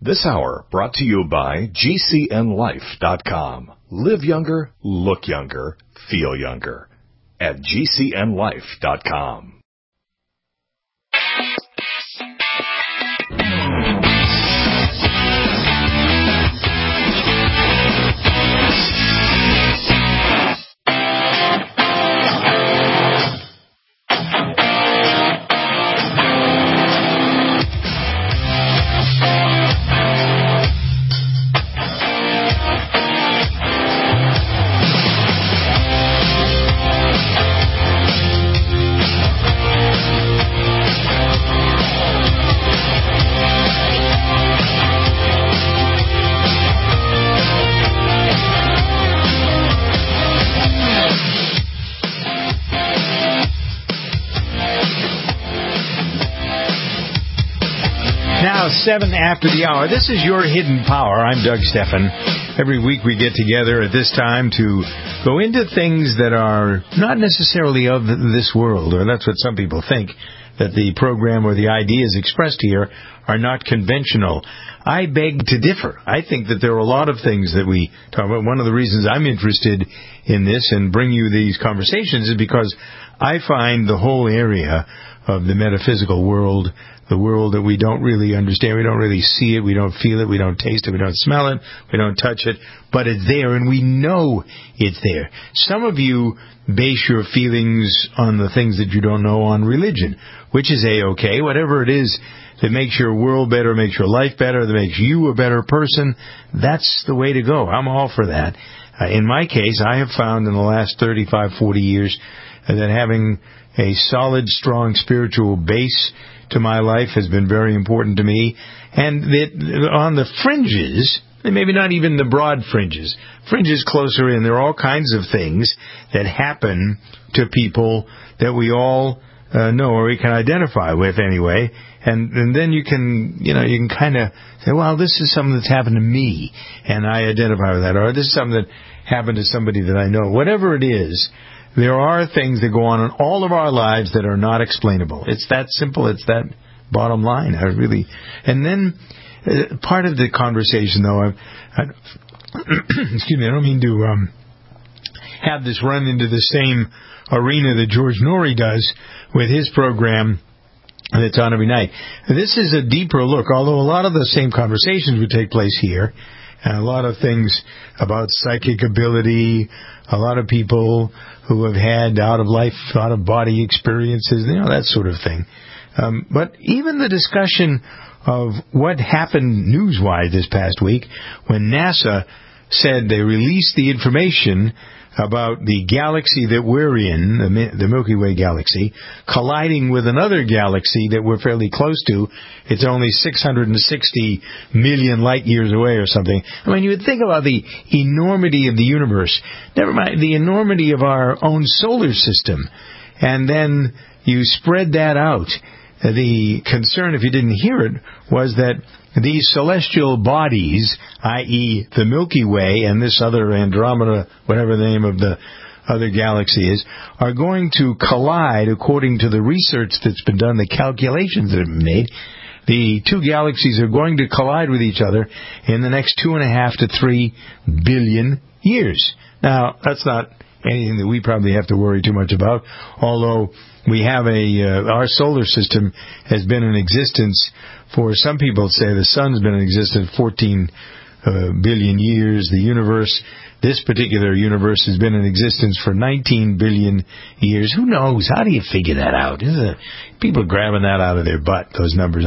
This hour brought to you by GCNLife.com. Live younger, look younger, feel younger. At GCNLife.com. Now, 7 after the hour. This is Your Hidden Power. I'm Doug Stephan. Every week we get together at this time to go into things that are not necessarily of this world, or that's what some people think, that the program or the ideas expressed here are not conventional. I beg to differ. I think that there are a lot of things that we talk about. One of the reasons I'm interested in this and bring you these conversations is because I find the whole area of the metaphysical world, the world that we don't really understand, we don't really see it, we don't feel it, we don't taste it, we don't smell it, we don't touch it, but it's there, and we know it's there. Some of you base your feelings on the things that you don't know on religion, which is A-okay. Whatever it is that makes your world better, makes your life better, that makes you a better person, that's the way to go. I'm all for that. In my case, I have found in the last 35, 40 years that having a solid, strong spiritual base to my life has been very important to me. And that on the fringes, and maybe not even the broad fringes closer in, there are all kinds of things that happen to people that we all know, or we can identify with anyway. And then you can kind of say, well, this is something that's happened to me, and I identify with that. Or this is something that happened to somebody that I know. Whatever it is, there are things that go on in all of our lives that are not explainable. It's that simple. It's that bottom line. And then part of the conversation, though, excuse me, I don't mean to have this run into the same arena that George Noory does with his program that's on every night. This is a deeper look, although a lot of the same conversations would take place here, and a lot of things about psychic ability, a lot of people who have had out-of-life, out-of-body experiences, that sort of thing. But even the discussion of what happened news-wise this past week when NASA said they released the information about the galaxy that we're in, the Milky Way galaxy, colliding with another galaxy that we're fairly close to. It's only 660 million light years away or something. I mean, you would think about the enormity of the universe. Never mind the enormity of our own solar system. And then you spread that out. The concern, if you didn't hear it, was that these celestial bodies, i.e. the Milky Way and this other Andromeda, whatever the name of the other galaxy is, are going to collide according to the research that's been done, the calculations that have been made. The two galaxies are going to collide with each other in the next 2.5 to 3 billion years. Now, that's not anything that we probably have to worry too much about, although we have our solar system has been in existence for, some people say the sun's been in existence 14 billion years. The universe, this particular universe, has been in existence for 19 billion years. Who knows? How do you figure that out? People are grabbing that out of their butt, those numbers.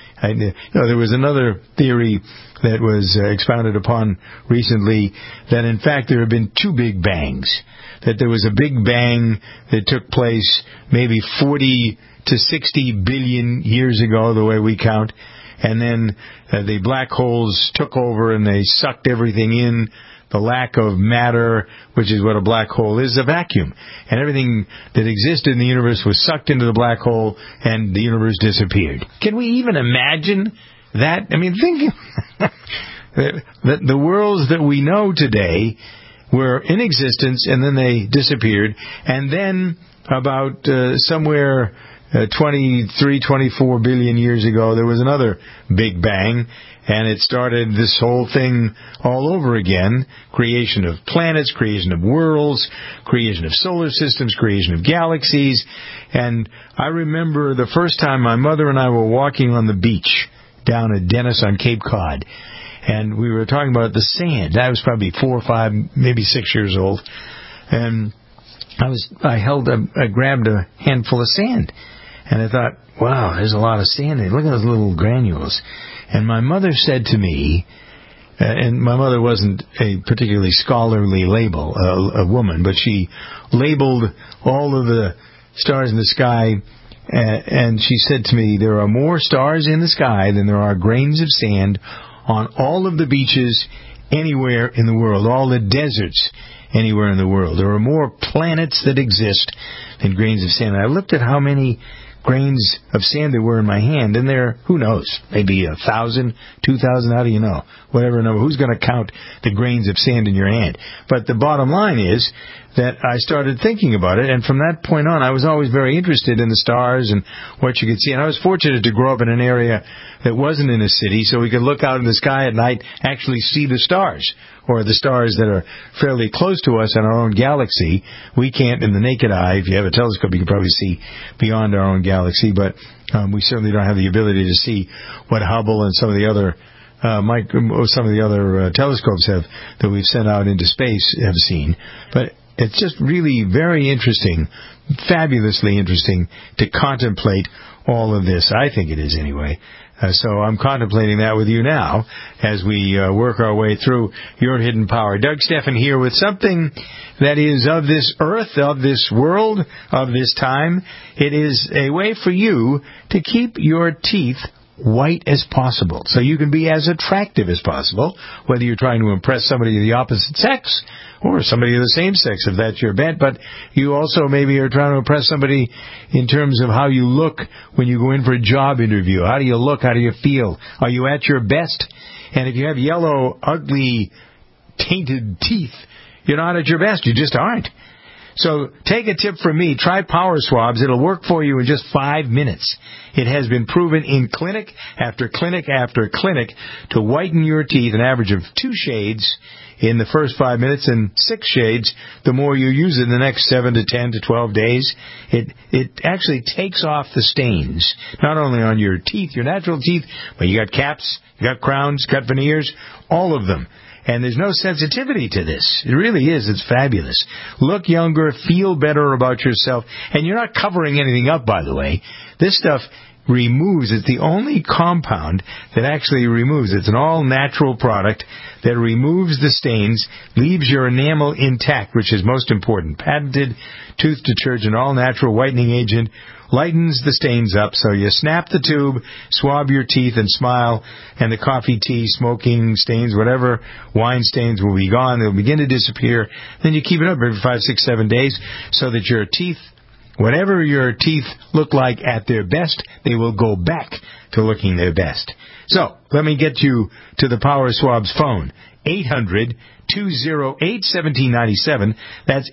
There was another theory that was expounded upon recently that, in fact, there have been two Big Bangs. That there was a Big Bang that took place maybe 40 to 60 billion years ago, the way we count, and then the black holes took over and they sucked everything in. The lack of matter, which is what a black hole is, a vacuum. And everything that existed in the universe was sucked into the black hole and the universe disappeared. Can we even imagine that? I mean, think that the worlds that we know today were in existence and then they disappeared, and then about somewhere 23, 24 billion years ago there was another Big Bang, And it started this whole thing all over again. Creation of planets, creation of worlds, creation of solar systems, creation of galaxies. And I remember the first time my mother and I were walking on the beach down at Dennis on Cape Cod. And we were talking about the sand. I was probably 4 or 5, maybe 6 years old. And I grabbed a handful of sand. And I thought, wow, there's a lot of sand there. Look at those little granules. And my mother said to me, and my mother wasn't a particularly scholarly a woman, but she labeled all of the stars in the sky, and she said to me, there are more stars in the sky than there are grains of sand on all of the beaches anywhere in the world, all the deserts anywhere in the world. There are more planets that exist than grains of sand. And I looked at how many grains of sand there were in my hand, and there, who knows, maybe 1,000, 2,000, how do you know? Whatever number, who's going to count the grains of sand in your hand? But the bottom line is that I started thinking about it, and from that point on, I was always very interested in the stars and what you could see. And I was fortunate to grow up in an area that wasn't in a city, so we could look out in the sky at night, actually see the stars, or the stars that are fairly close to us in our own galaxy. We can't, in the naked eye, if you have a telescope, you can probably see beyond our own galaxy, but we certainly don't have the ability to see what Hubble and some of the other telescopes that we've sent out into space have seen. But it's just really very interesting, fabulously interesting to contemplate all of this. I think it is anyway. So I'm contemplating that with you now as we work our way through Your Hidden Power. Doug Stephan here with something that is of this earth, of this world, of this time. It is a way for you to keep your teeth white as possible, so you can be as attractive as possible, whether you're trying to impress somebody of the opposite sex or somebody of the same sex, if that's your bent. But you also maybe are trying to impress somebody in terms of how you look when you go in for a job interview. How do you look? How do you feel? Are you at your best? And if you have yellow, ugly, tainted teeth, you're not at your best. You just aren't. So take a tip from me. Try Power Swabs. It'll work for you in just 5 minutes. It has been proven in clinic after clinic after clinic to whiten your teeth an average of 2 shades in the first 5 minutes and 6 shades the more you use it in the next 7 to 10 to 12 days. It actually takes off the stains, not only on your teeth, your natural teeth, but you got caps, you got crowns, got veneers, all of them. And there's no sensitivity to this. It really is. It's fabulous. Look younger, feel better about yourself. And you're not covering anything up, by the way. This stuff removes. It's the only compound that actually removes. It's an all-natural product that removes the stains, leaves your enamel intact, which is most important. Patented tooth detergent, all-natural whitening agent, lightens the stains up. So you snap the tube, swab your teeth, and smile, and the coffee, tea, smoking stains, whatever, wine stains will be gone. They'll begin to disappear. Then you keep it up every 5, 6, 7 days so that your teeth, whatever your teeth look like at their best, they will go back to looking their best. So, let me get you to the Power Swabs phone. 800-208-1797. That's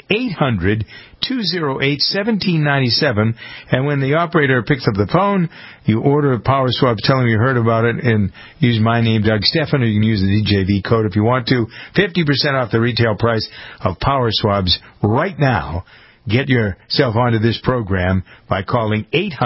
800-208-1797. And when the operator picks up the phone, you order a Power Swab, tell them you heard about it, and use my name, Doug Stephan, or you can use the DJV code if you want to. 50% off the retail price of Power Swabs right now. Get yourself onto this program by calling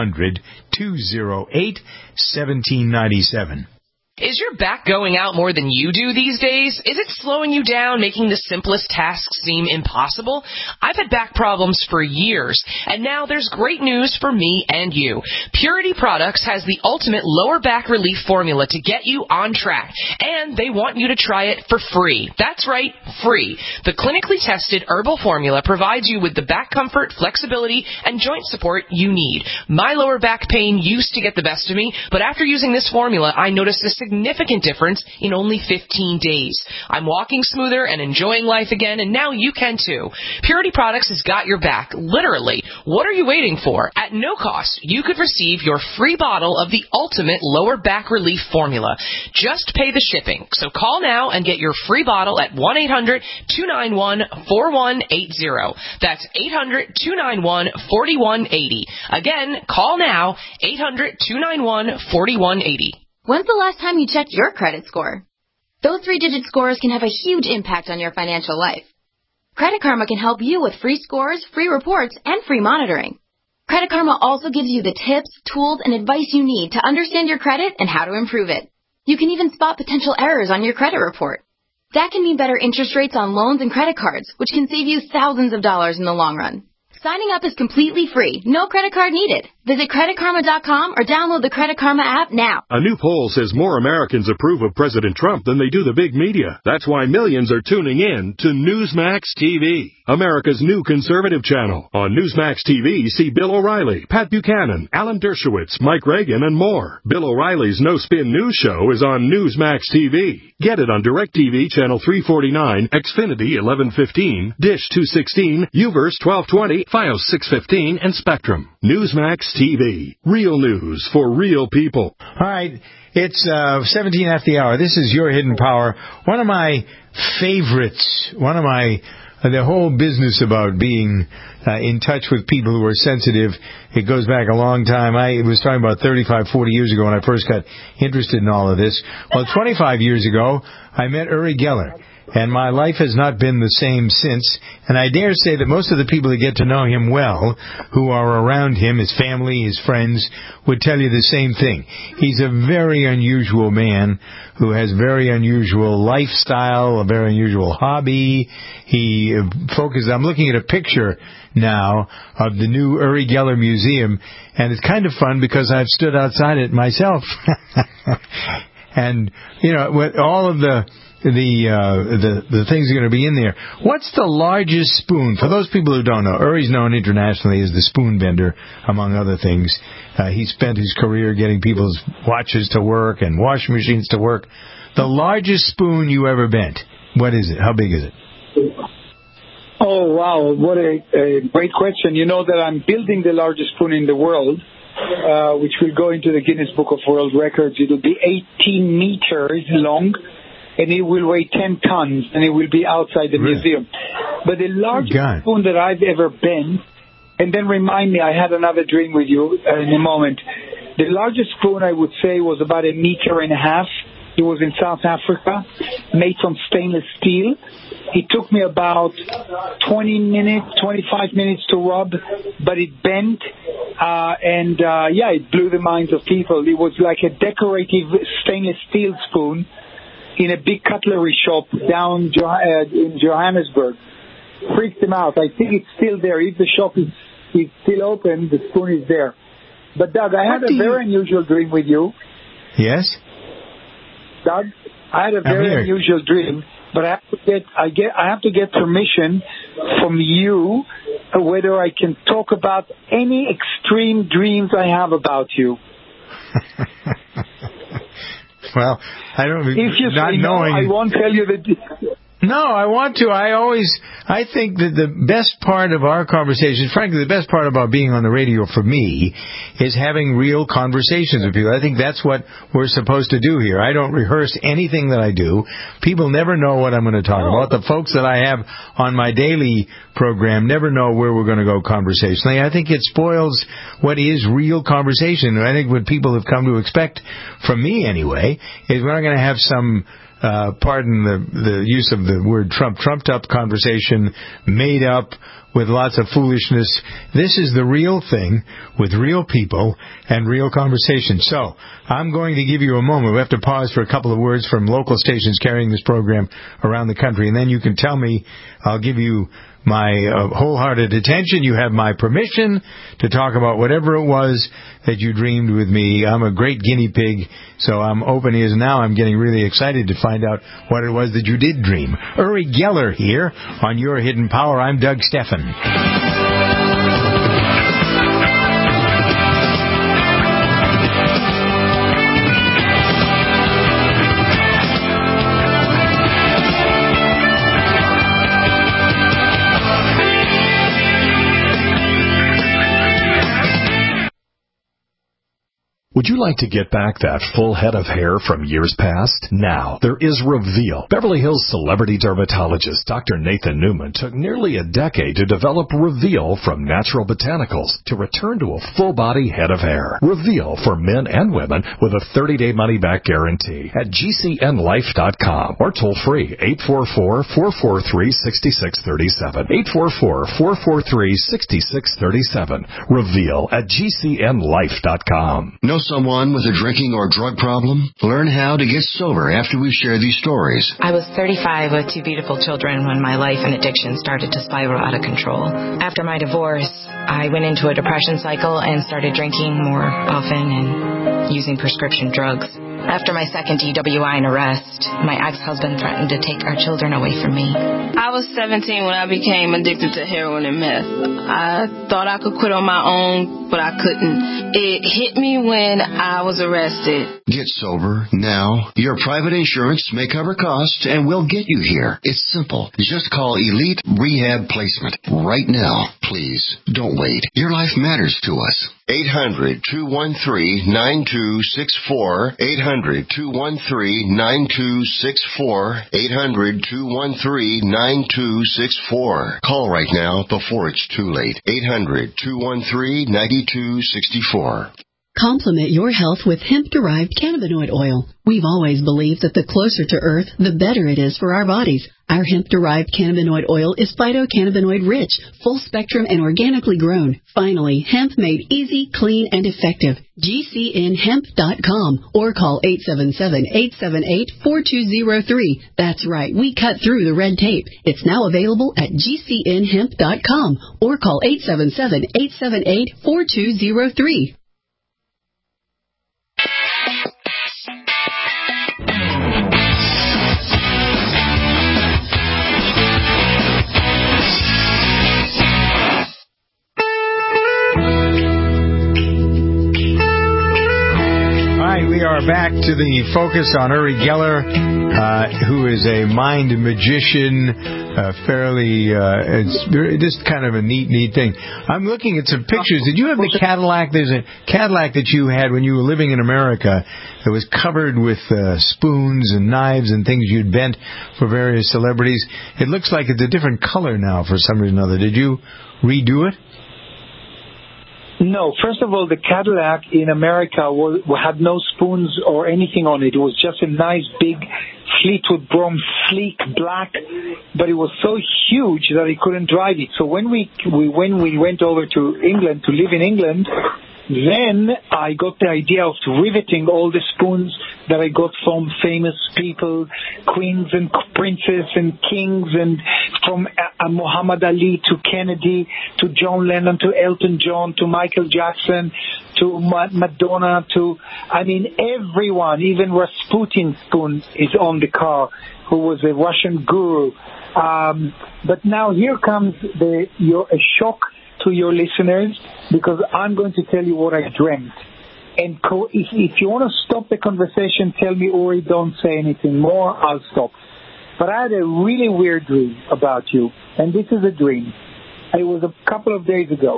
800-208-1797. Is your back going out more than you do these days? Is it slowing you down, making the simplest tasks seem impossible? I've had back problems for years, and now there's great news for me and you. Purity Products has the ultimate lower back relief formula to get you on track, and they want you to try it for free. That's right, free. The clinically tested herbal formula provides you with the back comfort, flexibility, and joint support you need. My lower back pain used to get the best of me, but after using this formula, I noticed a significant difference in only 15 days. I'm walking smoother and enjoying life again, and now you can too. Purity Products has got your back, literally. What are you waiting for? At no cost, you could receive your free bottle of the ultimate lower back relief formula. Just pay the shipping. So call now and get your free bottle at 1-800-291-4180. That's 800-291-4180. Again, call now, 800-291-4180. When's the last time you checked your credit score? Those 3-digit scores can have a huge impact on your financial life. Credit Karma can help you with free scores, free reports, and free monitoring. Credit Karma also gives you the tips, tools, and advice you need to understand your credit and how to improve it. You can even spot potential errors on your credit report. That can mean better interest rates on loans and credit cards, which can save you thousands of dollars in the long run. Signing up is completely free. No credit card needed. Visit CreditKarma.com or download the Credit Karma app now. A new poll says more Americans approve of President Trump than they do the big media. That's why millions are tuning in to Newsmax TV, America's new conservative channel. On Newsmax TV, see Bill O'Reilly, Pat Buchanan, Alan Dershowitz, Mike Reagan, and more. Bill O'Reilly's No Spin News Show is on Newsmax TV. Get it on DirecTV Channel 349, Xfinity 1115, Dish 216, Uverse 1220, Fios 615, and Spectrum. Newsmax TV. Real news for real people. All right. It's 17 after the hour. This is Your Hidden Power. One of my favorites, the whole business about being in touch with people who are sensitive, it goes back a long time. I was talking about 35, 40 years ago when I first got interested in all of this. Well, 25 years ago, I met Uri Geller. And my life has not been the same since. And I dare say that most of the people that get to know him well, who are around him, his family, his friends, would tell you the same thing. He's a very unusual man who has very unusual lifestyle, a very unusual hobby. He focuses, I'm looking at a picture now of the new Uri Geller Museum, and it's kind of fun because I've stood outside it myself. And, with all of the things are going to be in there. What's the largest spoon? For those people who don't know, Uri's known internationally as the spoon bender, among other things. He spent his career getting people's watches to work and washing machines to work. The largest spoon you ever bent, what is it? How big is it? Oh, wow. What a great question. You know that I'm building the largest spoon in the world, which will go into the Guinness Book of World Records. It will be 18 meters long, and it will weigh 10 tons, and it will be outside the museum. But the largest spoon that I've ever bent, and then remind me, I had another dream with you in a moment. The largest spoon, I would say, was about 1.5 meters. It was in South Africa, made from stainless steel. It took me about 25 minutes to rub, but it bent, it blew the minds of people. It was like a decorative stainless steel spoon in a big cutlery shop down in Johannesburg. Freaked them out. I think it's still there. If the shop is still open, the spoon is there. But Doug, I had a very unusual dream with you. Yes? Doug, I had a very unusual dream, but I have to get permission from you whether I can talk about any extreme dreams I have about you. Well, I don't. If you say no, I won't tell you the. No, I want to. I think that the best part of our conversation, frankly, the best part about being on the radio for me is having real conversations with people. I think that's what we're supposed to do here. I don't rehearse anything that I do. People never know what I'm going to talk about. The folks that I have on my daily program never know where we're going to go conversationally. I think it spoils what is real conversation. I think what people have come to expect from me anyway is we're not going to have some pardon the use of the word trumped up conversation, made up with lots of foolishness. This is the real thing with real people and real conversation. So I'm going to give you a moment. We have to pause for a couple of words from local stations carrying this program around the country, and then you can tell me. I'll give you my wholehearted attention. You have my permission to talk about whatever it was that you dreamed with me. I'm a great guinea pig, so I'm open ears now. I'm getting really excited to find out what it was that you did dream. Uri Geller here on Your Hidden Power. I'm Doug Steffen. Would you like to get back that full head of hair from years past? Now, there is Reveal. Beverly Hills celebrity dermatologist Dr. Nathan Newman took nearly a decade to develop Reveal from natural botanicals to return to a full-body head of hair. Reveal for men and women with a 30-day money-back guarantee at GCNlife.com or toll free 844-443-6637. 844-443-6637. Reveal at GCNlife.com. Know someone with a drinking or drug problem? Learn how to get sober after we share these stories. I was 35 with two beautiful children when my life and addiction started to spiral out of control. After my divorce, I went into a depression cycle and started drinking more often and using prescription drugs. After my second DWI and arrest, my ex-husband threatened to take our children away from me. I was 17 when I became addicted to heroin and meth. I thought I could quit on my own, but I couldn't. It hit me when I was arrested. Get sober now. Your private insurance may cover costs and we'll get you here. It's simple. Just call Elite Rehab Placement right now. Please, don't wait. Your life matters to us. 800-213-9264. 800-213-9264. 800-213-9264. Call right now before it's too late. 800-213-9264. Complement your health with hemp-derived cannabinoid oil. We've always believed that the closer to Earth, the better it is for our bodies. Our hemp-derived cannabinoid oil is phytocannabinoid-rich, full-spectrum, and organically grown. Finally, hemp made easy, clean, and effective. GCNhemp.com or call 877-878-4203. That's right, we cut through the red tape. It's now available at GCNhemp.com or call 877-878-4203. We are back to the focus on Uri Geller, who is a mind magician, it's just kind of a neat thing. I'm looking at some pictures. Did you have the Cadillac? There's a Cadillac that you had when you were living in America that was covered with spoons and knives and things you'd bent for various celebrities. It looks like it's a different color now for some reason or other. Did you redo it? No, first of all, the Cadillac in America had no spoons or anything on it. It was just a nice big Fleetwood Brougham, sleek black, but it was so huge that I couldn't drive it. So when we went over to England to live in England, then I got the idea of riveting all the spoons that I got from famous people, queens and princes and kings, and from Muhammad Ali to Kennedy to John Lennon to Elton John to Michael Jackson to Madonna to, everyone, even Rasputin's spoon is on the car, who was a Russian guru. But now here comes a shock to your listeners, because I'm going to tell you what I dreamt. And if you want to stop the conversation, tell me, Uri, don't say anything more, I'll stop. But I had a really weird dream about you, and this is a dream. It was a couple of days ago.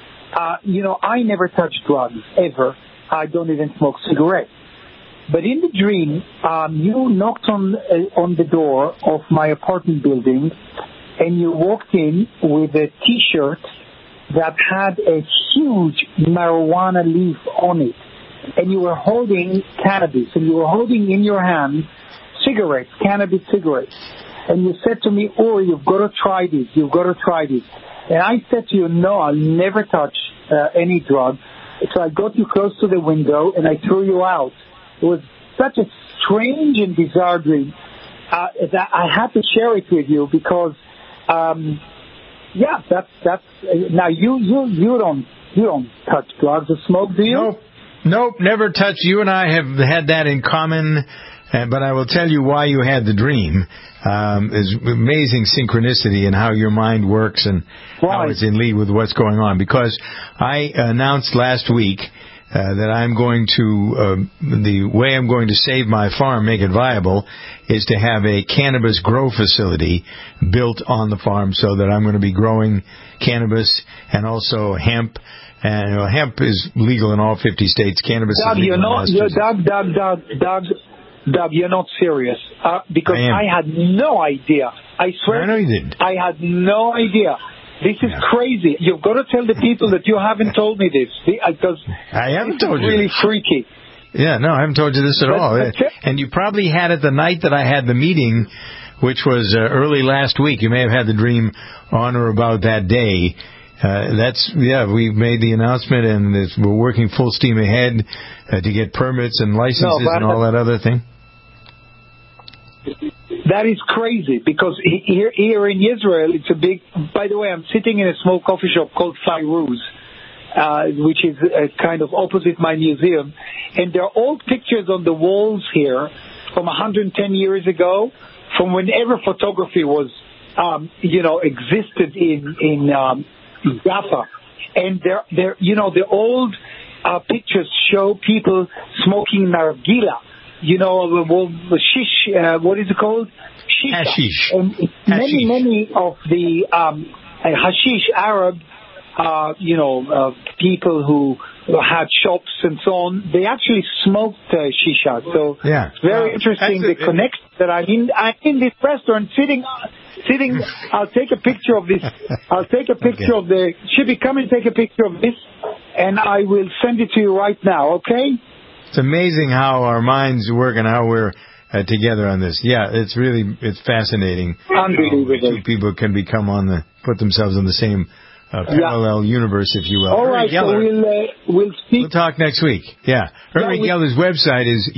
I never touch drugs, ever. I don't even smoke cigarettes. But in the dream, you knocked on the door of my apartment building, and you walked in with a T-shirt that had a huge marijuana leaf on it, and you were holding cannabis, and you were holding in your hand cigarettes, cannabis cigarettes, and you said to me, "Oh, you've got to try this, you've got to try this." And I said to you, "No, I'll never touch any drug." So I got you close to the window, and I threw you out. It was such a strange and bizarre dream that I had to share it with you, because that's now you don't touch drugs or smoke, do you? Nope, never touch. You and I have had that in common, but I will tell you why you had the dream. There's amazing synchronicity in how your mind works and how it's in lead with what's going on. Because I announced last week that I'm going to, the way I'm going to save my farm, make it viable, is to have a cannabis grow facility built on the farm, so that I'm going to be growing cannabis and also hemp And hemp is legal in all 50 states. Cannabis is legal in Massachusetts. Doug, you're not serious. Because I had no idea. I swear. I know you didn't. I had no idea. This is crazy. You've got to tell the people that you haven't told me this. Because I haven't told you. It's really freaky. Yeah, no, I haven't told you this at all. And you probably had it the night that I had the meeting, which was early last week. You may have had the dream on or about that day. We made the announcement, and we're working full steam ahead to get permits and licenses and all that other thing. That is crazy, because here in Israel, it's a big... By the way, I'm sitting in a small coffee shop called Fairuz, which is kind of opposite my museum, and there are old pictures on the walls here from 110 years ago, from whenever photography was, existed in Jaffa, and the old pictures show people smoking nargila, shish, what is it called? Shisha. Hashish. And many of the hashish Arab, people who had shops and so on, they actually smoked shisha. So it's very interesting the connection that I'm in this restaurant sitting. I'll take a picture of this. I'll take a picture of the... Shippy, come and take a picture of this, and I will send it to you right now, okay? It's amazing how our minds work and how we're together on this. Yeah, it's fascinating. Unbelievable. Two people can put themselves in the same parallel universe, if you will. All right, so we'll speak. We'll talk next week. Yeah. Uri Geller's website is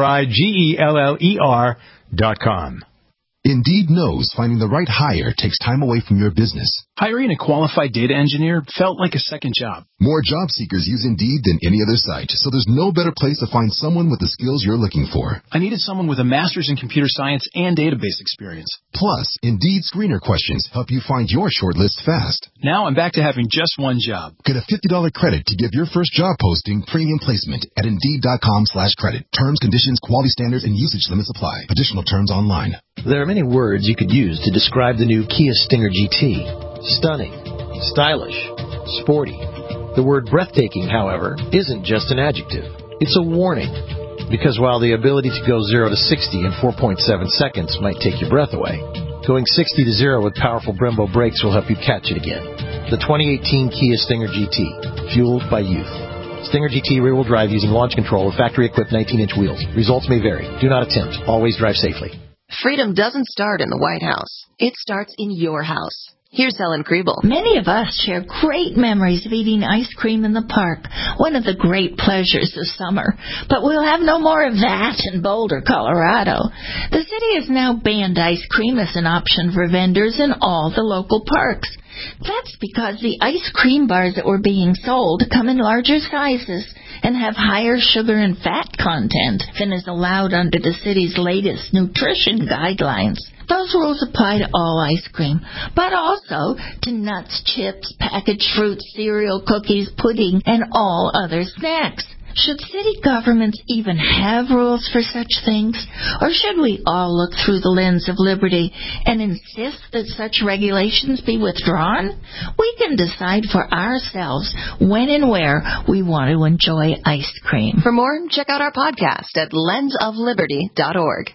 URIGELLER.com. Indeed knows finding the right hire takes time away from your business. Hiring a qualified data engineer felt like a second job. More job seekers use Indeed than any other site, so there's no better place to find someone with the skills you're looking for. I needed someone with a master's in computer science and database experience. Plus, Indeed screener questions help you find your shortlist fast. Now I'm back to having just one job. Get a $50 credit to give your first job posting premium placement at Indeed.com/credit. Terms, conditions, quality standards, and usage limits apply. Additional terms online. There are many words you could use to describe the new Kia Stinger GT. Stunning, stylish, sporty. The word breathtaking, however, isn't just an adjective. It's a warning. Because while the ability to go 0 to 60 in 4.7 seconds might take your breath away, going 60 to 0 with powerful Brembo brakes will help you catch it again. The 2018 Kia Stinger GT, fueled by youth. Stinger GT rear-wheel drive using launch control with factory-equipped 19-inch wheels. Results may vary. Do not attempt. Always drive safely. Freedom doesn't start in the White House. It starts in your house. Here's Helen Kriebel. Many of us share great memories of eating ice cream in the park, one of the great pleasures of summer. But we'll have no more of that in Boulder, Colorado. The city has now banned ice cream as an option for vendors in all the local parks. That's because the ice cream bars that were being sold come in larger sizes and have higher sugar and fat content than is allowed under the city's latest nutrition guidelines. Those rules apply to all ice cream, but also to nuts, chips, packaged fruits, cereal, cookies, pudding, and all other snacks. Should city governments even have rules for such things? Or should we all look through the lens of liberty and insist that such regulations be withdrawn? We can decide for ourselves when and where we want to enjoy ice cream. For more, check out our podcast at lensofliberty.org.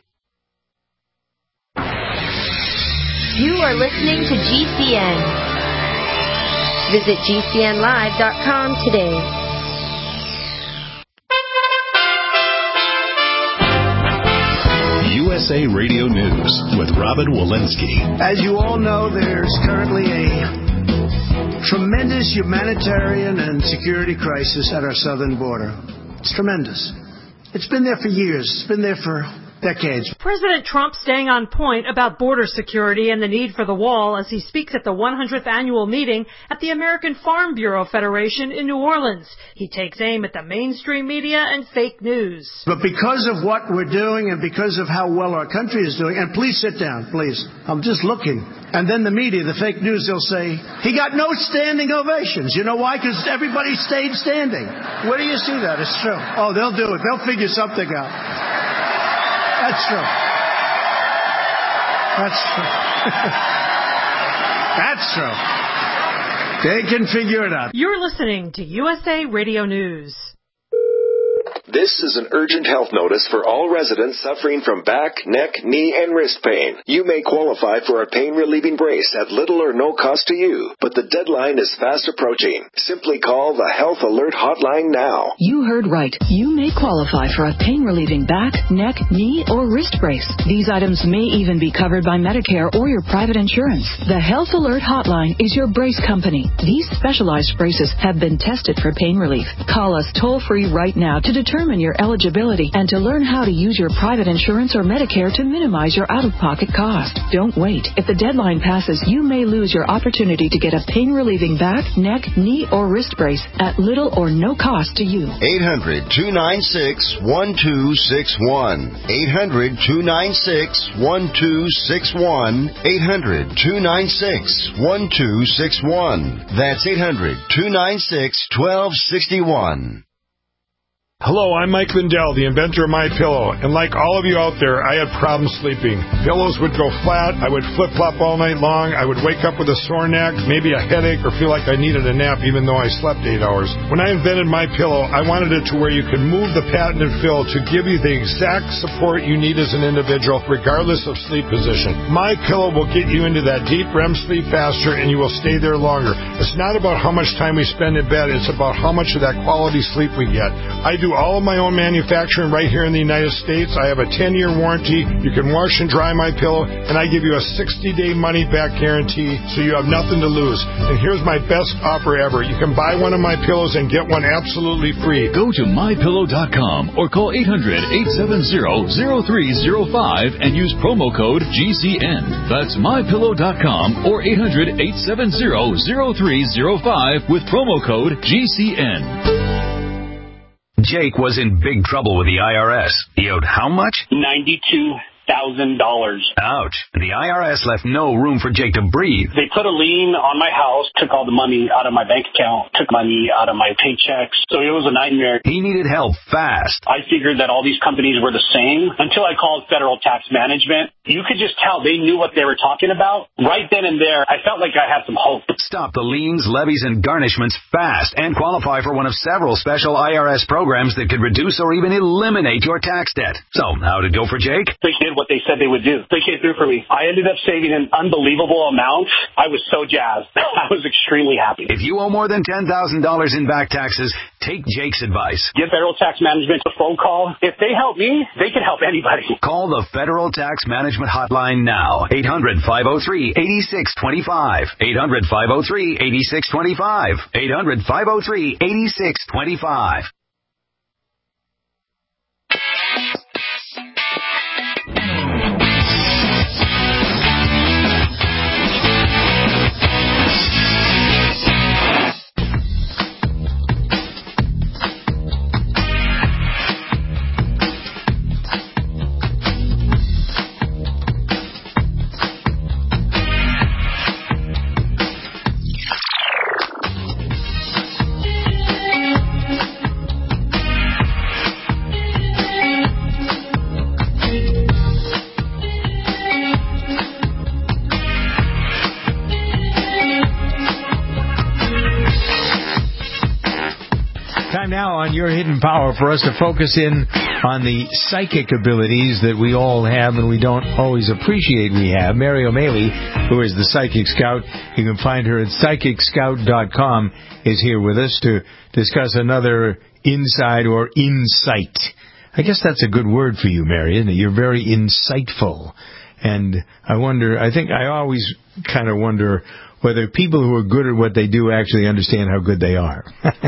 You are listening to GCN. Visit GCNlive.com today. USA Radio News with Robin Walensky. As you all know, there's currently a tremendous humanitarian and security crisis at our southern border. It's tremendous. It's been there for years. It's been there for decades. President Trump staying on point about border security and the need for the wall as he speaks at the 100th annual meeting at the American Farm Bureau Federation in New Orleans. He takes aim at the mainstream media and fake news. But because of what we're doing and because of how well our country is doing, and please sit down, please. I'm just looking. And then the media, the fake news, they'll say, he got no standing ovations. You know why? Because everybody stayed standing. Where do you see that? It's true. Oh, they'll do it. They'll figure something out. That's true. That's true. That's true. They can figure it out. You're listening to USA Radio News. This is an urgent health notice for all residents suffering from back, neck, knee, and wrist pain. You may qualify for a pain-relieving brace at little or no cost to you, but the deadline is fast approaching. Simply call the Health Alert Hotline now. You heard right. You may qualify for a pain-relieving back, neck, knee, or wrist brace. These items may even be covered by Medicare or your private insurance. The Health Alert Hotline is your brace company. These specialized braces have been tested for pain relief. Call us toll-free right now to determine your eligibility and to learn how to use your private insurance or Medicare to minimize your out-of-pocket cost. Don't wait. If the deadline passes, you may lose your opportunity to get a pain-relieving back, neck, knee, or wrist brace at little or no cost to you. 800-296-1261. 800-296-1261. 800-296-1261. That's 800-296-1261. Hello, I'm Mike Lindell, the inventor of MyPillow, and like all of you out there, I had problems sleeping. Pillows would go flat, I would flip-flop all night long, I would wake up with a sore neck, maybe a headache, or feel like I needed a nap even though I slept 8 hours. When I invented MyPillow, I wanted it to where you could move the patented fill to give you the exact support you need as an individual, regardless of sleep position. MyPillow will get you into that deep REM sleep faster, and you will stay there longer. It's not about how much time we spend in bed, it's about how much of that quality sleep we get. I do all of my own manufacturing right here in the United States. I have a 10-year warranty. You can wash and dry my pillow, and I give you a 60-day money-back guarantee, so you have nothing to lose. And here's my best offer ever. You can buy one of my pillows and get one absolutely free. Go to mypillow.com or call 800-870-0305 and use promo code GCN. That's mypillow.com or 800-870-0305 with promo code GCN. Jake was in big trouble with the IRS. He owed how much? $92,000. Ouch. The IRS left no room for Jake to breathe. They put a lien on my house, took all the money out of my bank account, took money out of my paychecks. So it was a nightmare. He needed help fast. I figured that all these companies were the same until I called Federal Tax Management. You could just tell they knew what they were talking about. Right then and there, I felt like I had some hope. Stop the liens, levies, and garnishments fast and qualify for one of several special IRS programs that could reduce or even eliminate your tax debt. So, how'd it go for Jake? They did what they said they would do. They came through for me. I ended up saving an unbelievable amount. I was so jazzed. I was extremely happy. If you owe more than $10,000 in back taxes, take Jake's advice. Give Federal Tax Management a phone call. If they help me, they can help anybody. Call the Federal Tax Management Hotline now. 800-503-8625. 800-503-8625. 800-503-8625. Now on Your Hidden Power for us to focus in on the psychic abilities that we all have and we don't always appreciate we have. Mary O'Malley, who is the Psychic Scout, you can find her at PsychicScout.com, is here with us to discuss another insight or insight. I guess that's a good word for you, Mary, isn't it? You're very insightful. And I always kind of wonder whether people who are good at what they do actually understand how good they are.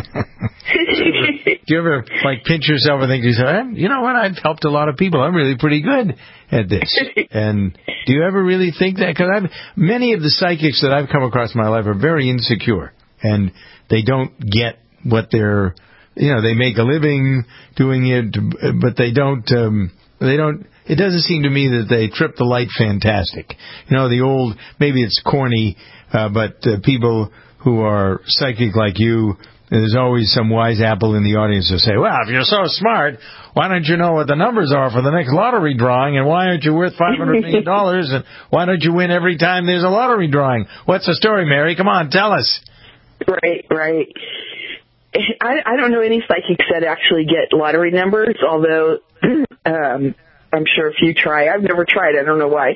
Do you ever, pinch yourself and think to yourself, you know what, I've helped a lot of people. I'm really pretty good at this. And do you ever really think that? Because many of the psychics that I've come across in my life are very insecure. And they don't get what they're, they make a living doing it, but they don't, it doesn't seem to me that they trip the light fantastic. The old, maybe it's corny, but people who are psychic like you, there's always some wise apple in the audience who say, well, if you're so smart, why don't you know what the numbers are for the next lottery drawing, and why aren't you worth $500 million, and why don't you win every time there's a lottery drawing? What's the story, Mary? Come on, tell us. Right. I don't know any psychics that actually get lottery numbers, although I'm sure if you try, I've never tried, I don't know why.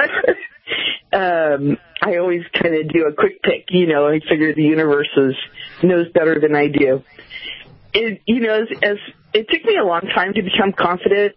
I always kind of do a quick pick, I figure the universe knows better than I do. It took me a long time to become confident.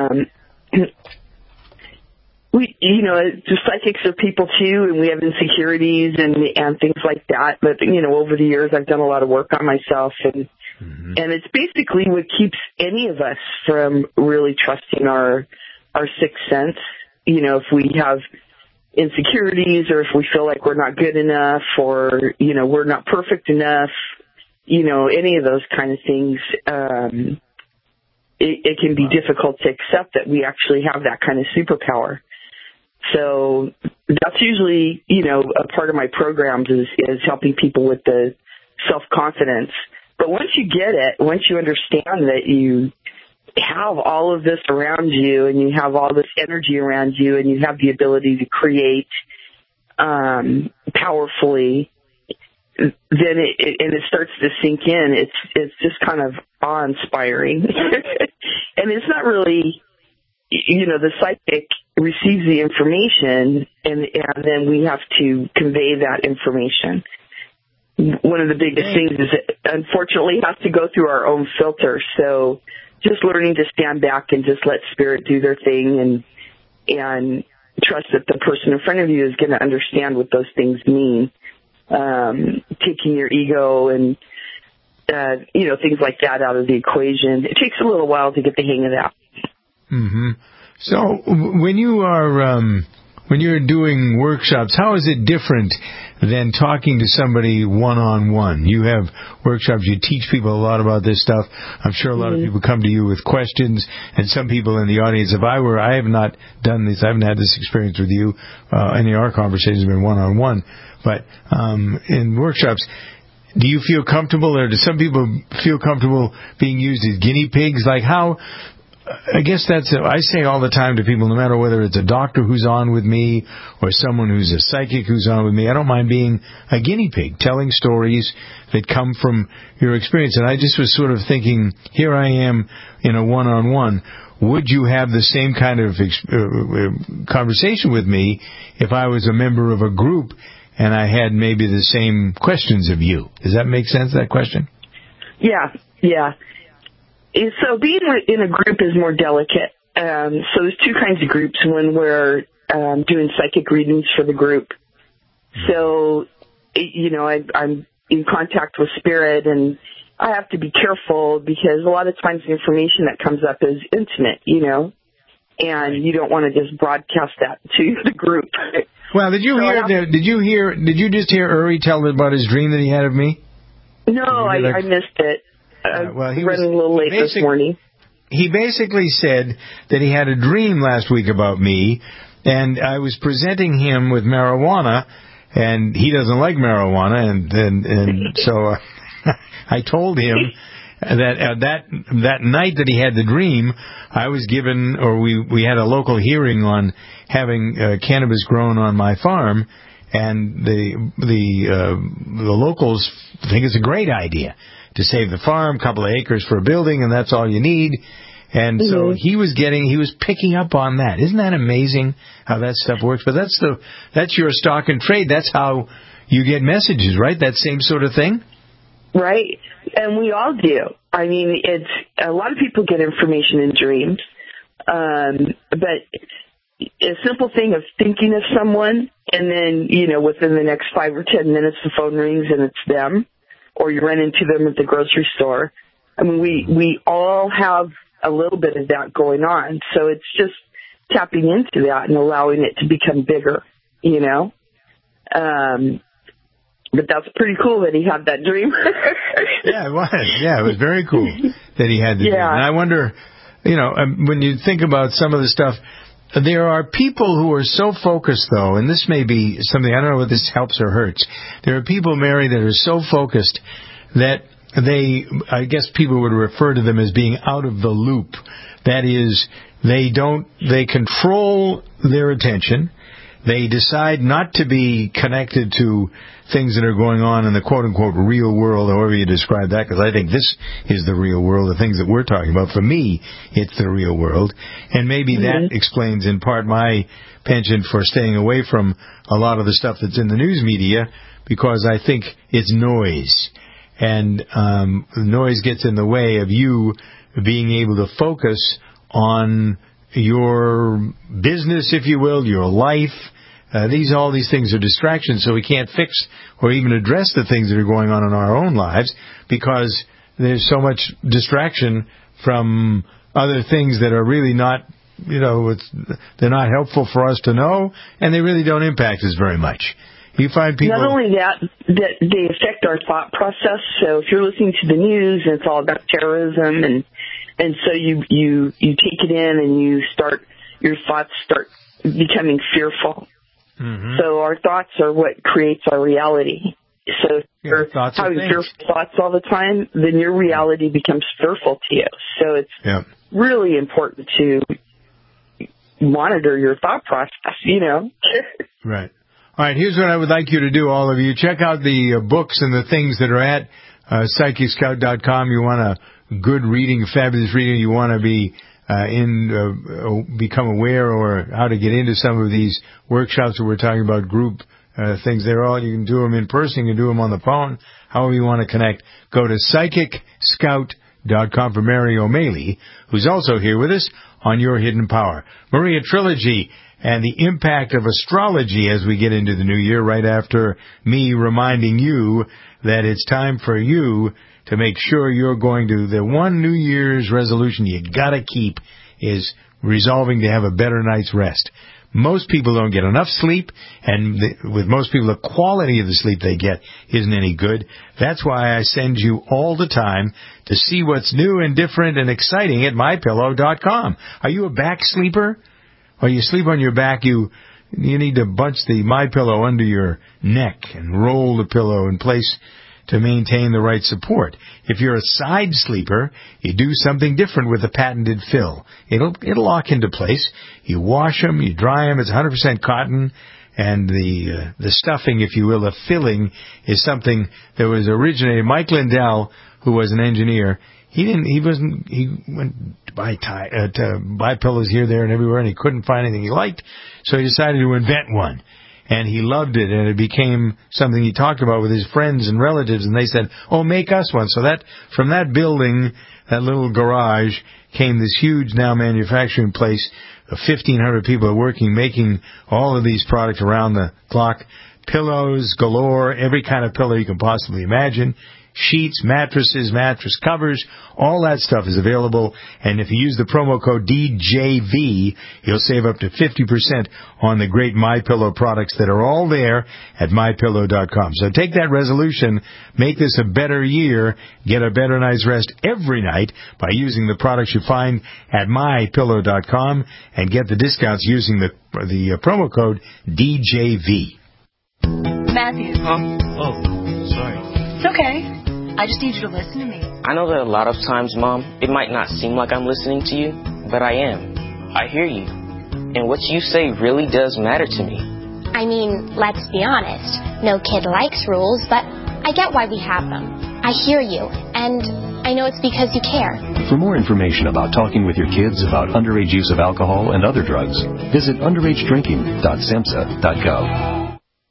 Psychics are people too, and we have insecurities and things like that. But, over the years, I've done a lot of work on myself, and it's basically what keeps any of us from really trusting our sixth sense. If we have insecurities, or if we feel like we're not good enough, or, we're not perfect enough, any of those kind of things, it can be difficult to accept that we actually have that kind of superpower. So that's usually, a part of my programs is helping people with the self-confidence. But once you get it, once you understand that you have all of this around you, and you have all this energy around you, and you have the ability to create powerfully, then it starts to sink in. It's just kind of awe-inspiring. And it's not really, the psychic receives the information, and then we have to convey that information. One of the biggest things is it unfortunately has to go through our own filter. So just learning to stand back and just let spirit do their thing, and trust that the person in front of you is going to understand what those things mean. Taking your ego and, things like that out of the equation. It takes a little while to get the hang of that. Mm-hmm. So when you're doing workshops, how is it different than talking to somebody one-on-one? You have workshops, you teach people a lot about this stuff. I'm sure a lot of people come to you with questions, and some people in the audience, I have not done this, I haven't had this experience with you, any of our conversations have been one-on-one, but in workshops, do you feel comfortable, or do some people feel comfortable being used as guinea pigs? Like how... I guess I say all the time to people, no matter whether it's a doctor who's on with me or someone who's a psychic who's on with me, I don't mind being a guinea pig, telling stories that come from your experience. And I just was sort of thinking, here I am in a one-on-one. Would you have the same kind of conversation with me if I was a member of a group and I had maybe the same questions of you? Does that make sense, that question? Yeah. So being in a group is more delicate. So there's two kinds of groups when we're doing psychic readings for the group. So, I'm in contact with spirit, and I have to be careful because a lot of times the information that comes up is intimate, and you don't want to just broadcast that to the group. Well, did you just hear Uri tell about his dream that he had of me? No, I missed it. He was running a little late this morning. He basically said that he had a dream last week about me, and I was presenting him with marijuana, and he doesn't like marijuana, and so I told him that night that he had the dream, I was given, or we had a local hearing on having cannabis grown on my farm, and the locals think it's a great idea to save the farm, a couple of acres for a building, and that's all you need. And so he was picking up on that. Isn't that amazing how that stuff works? But that's your stock and trade. That's how you get messages, right? That same sort of thing? Right. And we all do. I mean, it's a lot of people get information in dreams. But a simple thing of thinking of someone, and then, within the next 5 or 10 minutes, the phone rings and it's them, or you run into them at the grocery store. I mean, we all have a little bit of that going on. So it's just tapping into that and allowing it to become bigger, But that's pretty cool that he had that dream. Yeah, it was. Yeah, it was very cool that he had the dream. And I wonder, when you think about some of the stuff, there are people who are so focused, though, and this may be something, I don't know whether this helps or hurts. There are people, Mary, that are so focused that I guess people would refer to them as being out of the loop. That is, they control their attention. they decide not to be connected to things that are going on in the quote-unquote real world, however you describe that, because I think this is the real world, the things that we're talking about. For me, it's the real world. And maybe that explains in part my penchant for staying away from a lot of the stuff that's in the news media, because I think it's noise. And the noise gets in the way of you being able to focus on your business, if you will, your life. All these things are distractions, so we can't fix or even address the things that are going on in our own lives because there's so much distraction from other things that are really not, they're not helpful for us to know, and they really don't impact us very much. You find people... Not only that they affect our thought process. So if you're listening to the news and it's all about terrorism, and so you take it in and your thoughts start becoming fearful. Mm-hmm. So our thoughts are what creates our reality. So if you're having fearful thoughts all the time, then your reality becomes fearful to you. So it's really important to monitor your thought process, Right. All right, here's what I would like you to do, all of you. Check out the books and the things that are at PsychicScout.com. You want a good reading, fabulous reading. You want to be become aware or how to get into some of these workshops that we're talking about, group things. You can do them in person, you can do them on the phone, however you want to connect. Go to PsychicScout.com for Mary O'Malley, who's also here with us on Your Hidden Power. Maria Trilogy and the impact of astrology as we get into the new year, right after me reminding you that it's time for you to make sure you're going to, the one New Year's resolution you got to keep is resolving to have a better night's rest. Most people don't get enough sleep, and with most people, the quality of the sleep they get isn't any good. That's why I send you all the time to see what's new and different and exciting at MyPillow.com. Are you a back sleeper? Or you sleep on your back, you need to bunch the MyPillow under your neck and roll the pillow in place to maintain the right support. If you're a side sleeper, you do something different with the patented fill. It'll lock into place. You wash them, you dry them. It's 100% cotton, and the stuffing, if you will, the filling, is something that was originated. Mike Lindell, who was an engineer, he went to buy pillows here, there, and everywhere, and he couldn't find anything he liked, so he decided to invent one. And he loved it, and it became something he talked about with his friends and relatives, and they said, "Oh, make us one." So that, from that building, that little garage, came this huge now manufacturing place. 1,500 people are working, making all of these products around the clock. Pillows galore, every kind of pillow you can possibly imagine. Sheets, mattresses, mattress covers, all that stuff is available. And if you use the promo code DJV, you'll save up to 50% on the great MyPillow products that are all there at MyPillow.com. So take that resolution, make this a better year, get a better night's rest every night by using the products you find at MyPillow.com, and get the discounts using the promo code DJV. Matthew. Oh, sorry. It's okay. I just need you to listen to me. I know that a lot of times, Mom, it might not seem like I'm listening to you, but I am. I hear you. And what you say really does matter to me. I mean, let's be honest. No kid likes rules, but I get why we have them. I hear you, and I know it's because you care. For more information about talking with your kids about underage use of alcohol and other drugs, visit underagedrinking.samhsa.gov.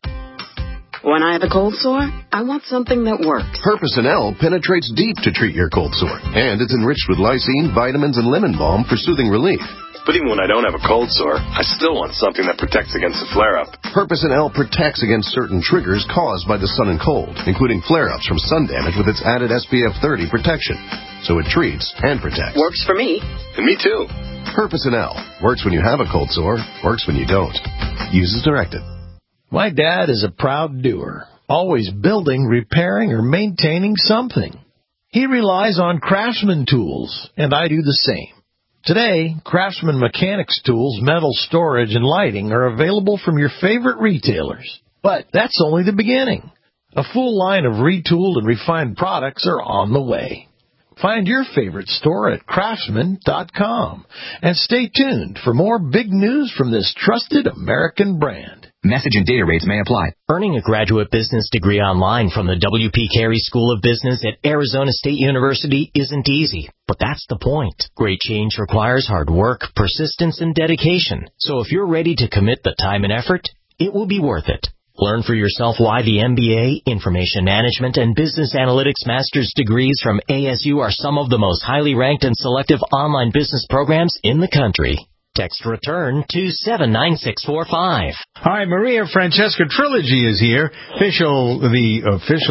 When I have a cold sore, I want something that works. Herpecin L penetrates deep to treat your cold sore, and it's enriched with lysine, vitamins, and lemon balm for soothing relief. But even when I don't have a cold sore, I still want something that protects against a flare-up. Herpecin L protects against certain triggers caused by the sun and cold, including flare-ups from sun damage with its added SPF 30 protection. So it treats and protects. Works for me. And me too. Herpecin L works when you have a cold sore, works when you don't. Use as directed. My dad is a proud doer, always building, repairing, or maintaining something. He relies on Craftsman tools, and I do the same. Today, Craftsman mechanics tools, metal storage, and lighting are available from your favorite retailers. But that's only the beginning. A full line of retooled and refined products are on the way. Find your favorite store at Craftsman.com. And stay tuned for more big news from this trusted American brand. Message and data rates may apply. Earning a graduate business degree online from the W.P. Carey School of Business at Arizona State University isn't easy, but that's the point. Great change requires hard work, persistence, and dedication. So if you're ready to commit the time and effort, it will be worth it. Learn for yourself why the MBA, Information Management, and Business Analytics Master's degrees from ASU are some of the most highly ranked and selective online business programs in the country. Text return to 79645. Hi, Maria Francesca Trilogy is here. The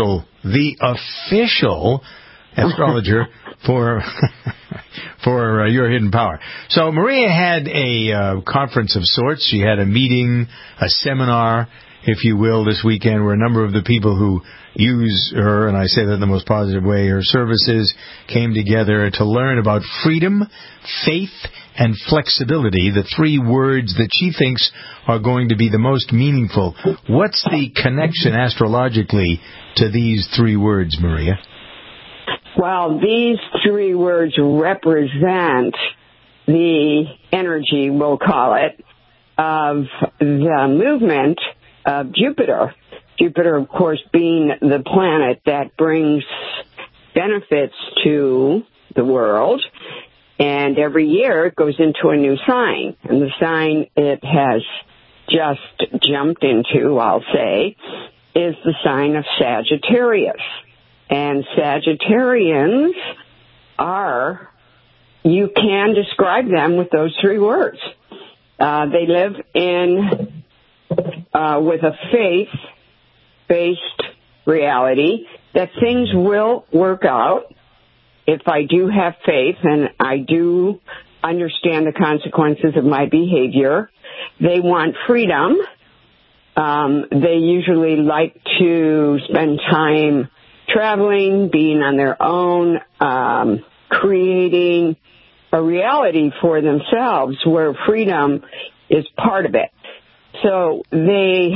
official astrologer for Your Hidden Power. So Maria had a conference of sorts. She had a meeting, a seminar, if you will, this weekend, where a number of the people who use her, and I say that in the most positive way, her services, came together to learn about freedom, faith, and flexibility, the three words that she thinks are going to be the most meaningful. What's the connection astrologically to these three words, Maria? Well, these three words represent the energy, we'll call it, of the movement of Jupiter. Jupiter, of course, being the planet that brings benefits to the world. And every year it goes into a new sign. And the sign it has just jumped into, I'll say, is the sign of Sagittarius. And Sagittarians are, you can describe them with those three words. They live in, with a faith-based reality that things will work out if I do have faith and I do understand the consequences of my behavior. They want freedom. They usually like to spend time traveling, being on their own, creating a reality for themselves where freedom is part of it. So they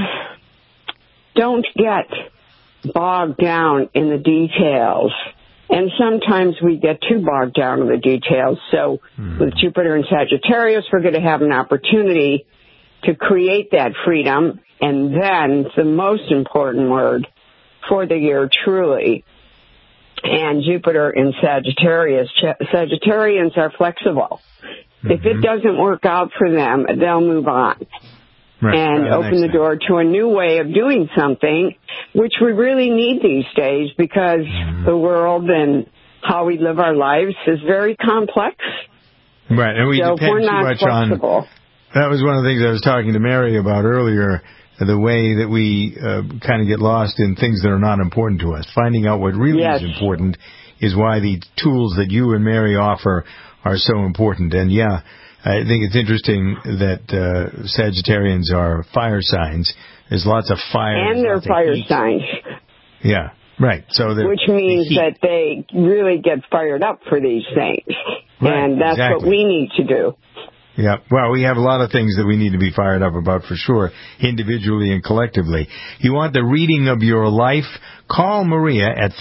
don't get bogged down in the details. And sometimes we get too bogged down in the details. So with Jupiter and Sagittarius, we're going to have an opportunity to create that freedom. And then the most important word for the year, truly, and Jupiter in Sagittarius. Sagittarians are flexible. If it doesn't work out for them, they'll move on. Right. And open the door to a new way of doing something, which we really need these days because the world and how we live our lives is very complex. Right, and we so depend too much flexible. on... That was one of the things I was talking to Mary about earlier, the way that we kind of get lost in things that are not important to us. Finding out what really is important is why the tools that you and Mary offer are so important. And yeah, I think it's interesting that Sagittarians are fire signs. There's lots of fire. And they're fire signs. Yeah, right. So which means that they really get fired up for these things. Right, and that's what we need to do. Yeah, well, we have a lot of things that we need to be fired up about for sure, individually and collectively. You want the reading of your life? Call Maria at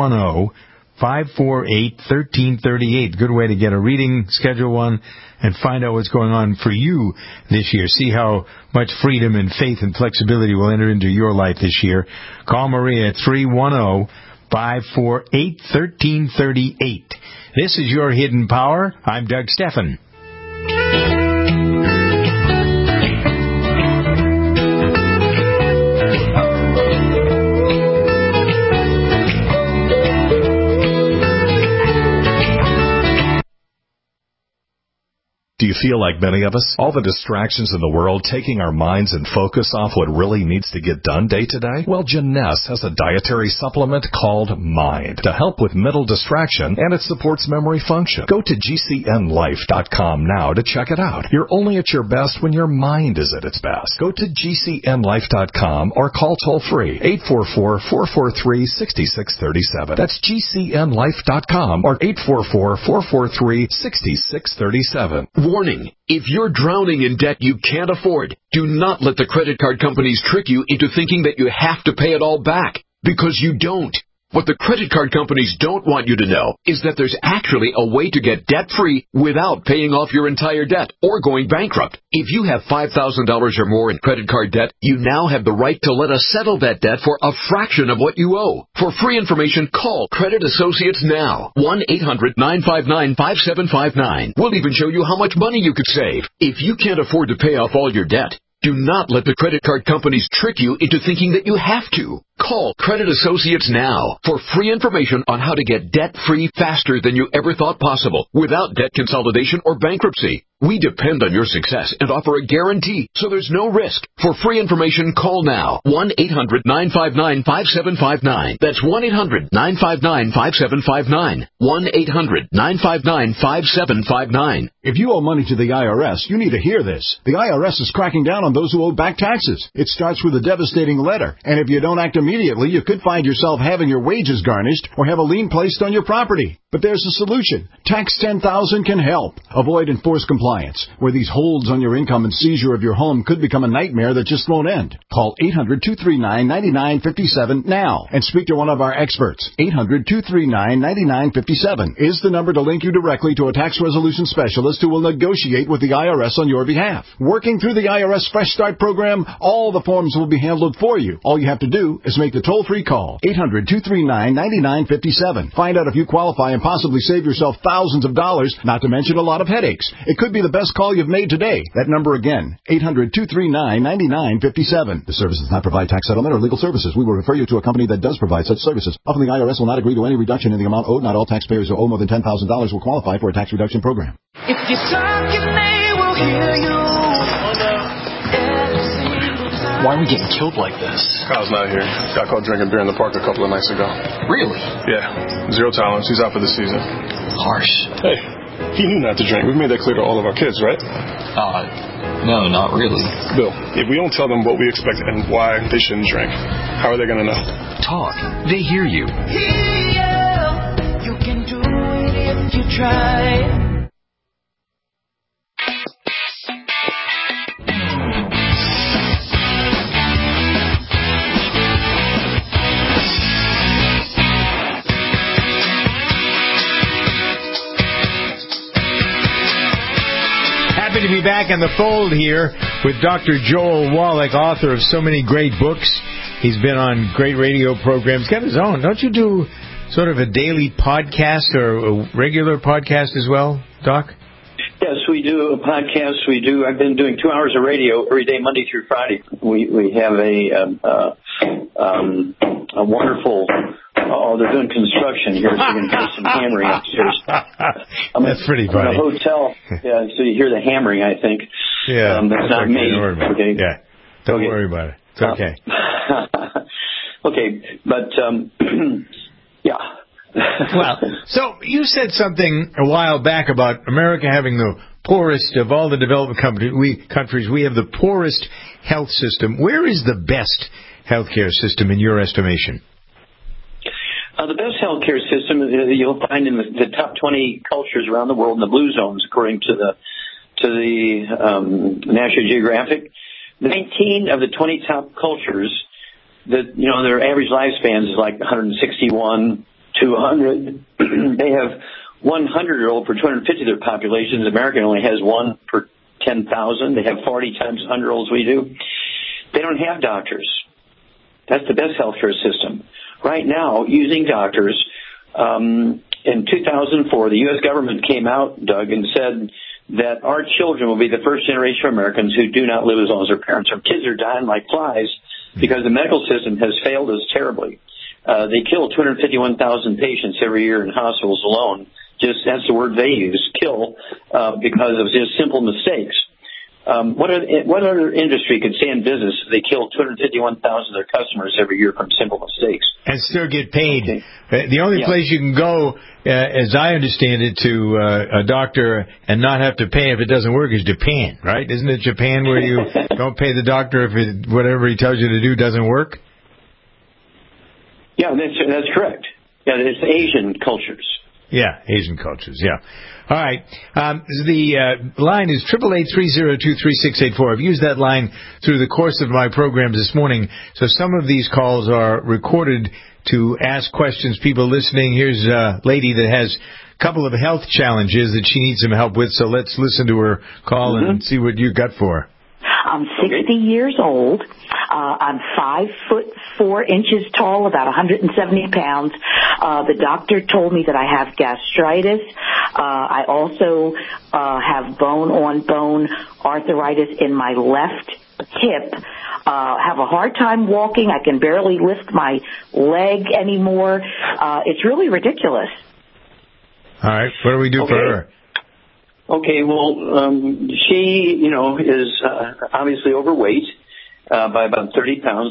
310-548-1338. Good way to get a reading, schedule one, and find out what's going on for you this year. See how much freedom and faith and flexibility will enter into your life this year. Call Maria at 310-548-1338. This is Your Hidden Power. I'm Doug Steffen. Do you feel like many of us? All the distractions in the world taking our minds and focus off what really needs to get done day to day? Well, Jeunesse has a dietary supplement called Mind to help with mental distraction, and it supports memory function. Go to GCNlife.com now to check it out. You're only at your best when your mind is at its best. Go to GCNlife.com or call toll-free 844-443-6637. That's GCNlife.com or 844-443-6637. Warning, if you're drowning in debt you can't afford, do not let the credit card companies trick you into thinking that you have to pay it all back, because you don't. What the credit card companies don't want you to know is that there's actually a way to get debt-free without paying off your entire debt or going bankrupt. If you have $5,000 or more in credit card debt, you now have the right to let us settle that debt for a fraction of what you owe. For free information, call Credit Associates now. 1-800-959-5759. We'll even show you how much money you could save. If you can't afford to pay off all your debt, do not let the credit card companies trick you into thinking that you have to. Call Credit Associates now for free information on how to get debt-free faster than you ever thought possible without debt consolidation or bankruptcy. We depend on your success and offer a guarantee, so there's no risk. For free information, call now. 1-800-959-5759. That's 1-800-959-5759. 1-800-959-5759. If you owe money to the IRS, you need to hear this. The IRS is cracking down on those who owe back taxes. It starts with a devastating letter, and if you don't act immediately, you could find yourself having your wages garnished or have a lien placed on your property. But there's a solution. Tax 10,000 can help. Avoid enforced compliance, where these holds on your income and seizure of your home could become a nightmare that just won't end. Call 800-239-9957 now and speak to one of our experts. 800-239-9957 is the number to link you directly to a tax resolution specialist who will negotiate with the IRS on your behalf. Working through the IRS Fresh Start program, all the forms will be handled for you. All you have to do is make the toll-free call. 800-239-9957. Find out if you qualify and possibly save yourself thousands of dollars, not to mention a lot of headaches. It could be the best call you've made today. That number again, 800-239-9957. The service does not provide tax settlement or legal services. We will refer you to a company that does provide such services. Often the IRS will not agree to any reduction in the amount owed. Not all taxpayers who owe more than $10,000 will qualify for a tax reduction program. If you talk, they will hear you. Why are we getting killed like this? Kyle's not here. Got caught drinking beer in the park a couple of nights ago. Really? Yeah. 0 tolerance. He's out for the season. Harsh. Hey, he knew not to drink. We've made that clear to all of our kids, right? No, not really. Bill, if we don't tell them what we expect and why they shouldn't drink, how are they going to know? Talk. They hear you. You can do it if you try. Happy to be back in the fold here with Dr. Joel Wallach, author of so many great books. He's been on great radio programs. Got his own. Don't you do sort of a daily podcast or a regular podcast as well, Doc? Yes, we do a podcast. I've been doing 2 hours of radio every day, Monday through Friday. We have a wonderful. Oh, they're doing construction here, so you can hear some hammering upstairs. That's pretty funny. I'm in a hotel, yeah, so you hear the hammering, I think. Yeah, that's not okay. me. Don't worry about okay. it. Yeah, don't worry about it. It's okay. Okay, but yeah. Well, so you said something a while back about America having the poorest of all the developed countries. We have the poorest health system. Where is the best healthcare system in your estimation? The best healthcare system you'll find in the top 20 cultures around the world in the blue zones, according to the National Geographic. 19 of the 20 top cultures, that their average lifespan is like 161 to 100. They have 100-year-old per 250 of their populations. America only has 1 per 10,000. They have 40 times 100-year-olds we do. They don't have doctors. That's the best healthcare system. Right now, using doctors, in 2004, the U.S. government came out, Doug, and said that our children will be the first generation of Americans who do not live as long as their parents. Our kids are dying like flies because the medical system has failed us terribly. They kill 251,000 patients every year in hospitals alone. Just that's the word they use, kill, because of just simple mistakes. What other industry could stay in business if they kill 251,000 of their customers every year from simple mistakes? And still get paid. Okay. The only place you can go, as I understand it, to a doctor and not have to pay if it doesn't work is Japan, right? Isn't it Japan where you don't pay the doctor if whatever he tells you to do doesn't work? Yeah, that's correct. Yeah, it's Asian cultures. Yeah, Asian cultures, yeah. All right. The line is 888-302-3684. I've used that line through the course of my programs this morning, so some of these calls are recorded to ask questions. People listening, here's a lady that has a couple of health challenges that she needs some help with, so let's listen to her call and see what you got for her. I'm 60 years old. I'm 5'4" tall, about 170 pounds. The doctor told me that I have gastritis. I also have bone-on-bone arthritis in my left hip. Have a hard time walking. I can barely lift my leg anymore. It's really ridiculous. All right. What do we do for her? Okay, well, she, is obviously overweight by about 40 pounds.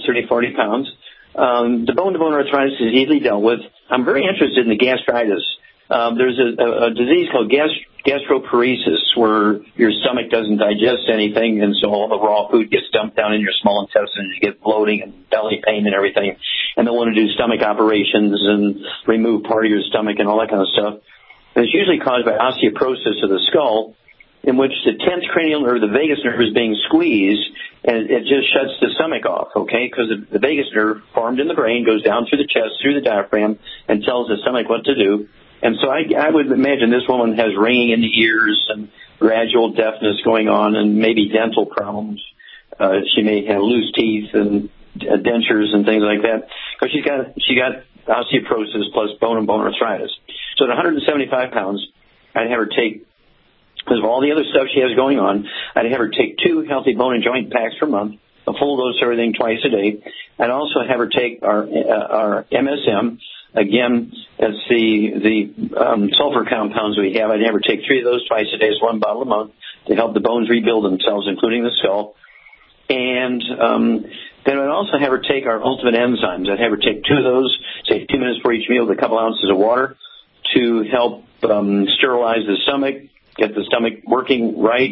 The bone-to-bone arthritis is easily dealt with. I'm very interested in the gastritis. There's a disease called gastroparesis, where your stomach doesn't digest anything, and so all the raw food gets dumped down in your small intestines. You get bloating and belly pain and everything. And they want to do stomach operations and remove part of your stomach and all that kind of stuff. And it's usually caused by osteoporosis of the skull, in which the 10th cranial nerve, the vagus nerve, is being squeezed, and it just shuts the stomach off, okay? Because the vagus nerve, formed in the brain, goes down through the chest, through the diaphragm, and tells the stomach what to do. And so I would imagine this woman has ringing in the ears and gradual deafness going on, and maybe dental problems. She may have loose teeth and dentures and things like that, because she got osteoporosis plus bone-and-bone arthritis. So at 175 pounds, I'd have her take, because of all the other stuff she has going on, I'd have her take 2 healthy bone and joint packs per month, a full dose of everything twice a day. I'd also have her take our MSM. Again, it's the sulfur compounds we have. I'd have her take 3 of those twice a day, as 1 bottle a month, to help the bones rebuild themselves, including the skull. And then I'd also have her take our ultimate enzymes. I'd have her take 2 of those, say 2 minutes for each meal, with a couple ounces of water, to help sterilize the stomach, get the stomach working right,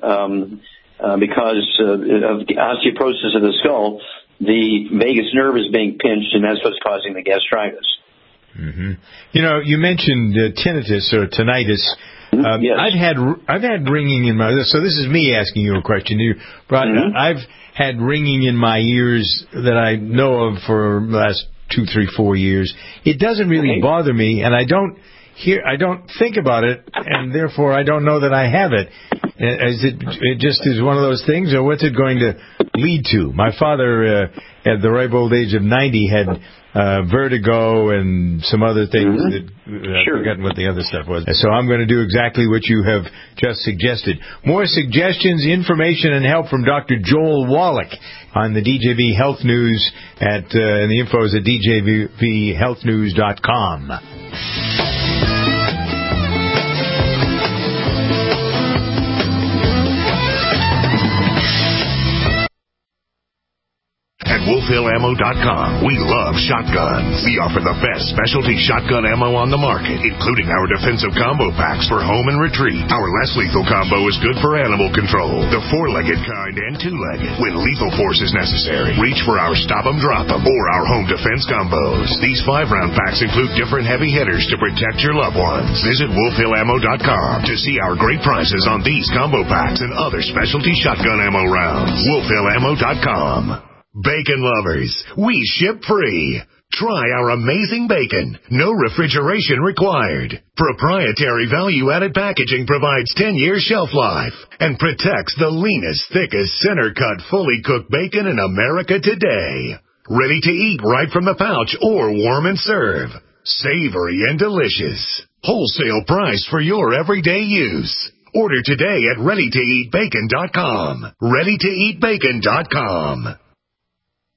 because of the osteoporosis of the skull. The vagus nerve is being pinched, and that's what's causing the gastritis. Mm-hmm. You mentioned tinnitus or tinnitus. Yes. I've had ringing in my. So this is me asking you a question. I've had ringing in my ears that I know of for the last 2, 3, 4 years. It doesn't really bother me, and I don't think about it, and therefore I don't know that I have it. It just is one of those things, or what's it going to lead to? My father, at the ripe old age of 90, had vertigo and some other things that I've forgotten what the other stuff was. So I'm going to do exactly what you have just suggested. More suggestions, information, and help from Dr. Joel Wallach on the DJV Health News and the info is at djvhealthnews.com. At WolfHillAmmo.com, we love shotguns. We offer the best specialty shotgun ammo on the market, including our defensive combo packs for home and retreat. Our less lethal combo is good for animal control, the 4-legged kind and 2-legged. When lethal force is necessary, reach for our Stop 'em, Drop 'em, or our home defense combos. These 5-round packs include different heavy hitters to protect your loved ones. Visit WolfHillAmmo.com to see our great prices on these combo packs and other specialty shotgun ammo rounds. WolfHillAmmo.com. Bacon lovers, we ship free. Try our amazing bacon. No refrigeration required. Proprietary value-added packaging provides 10-year shelf life and protects the leanest, thickest, center-cut, fully cooked bacon in America today. Ready to eat right from the pouch or warm and serve. Savory and delicious. Wholesale price for your everyday use. Order today at ReadyToEatBacon.com. ReadyToEatBacon.com.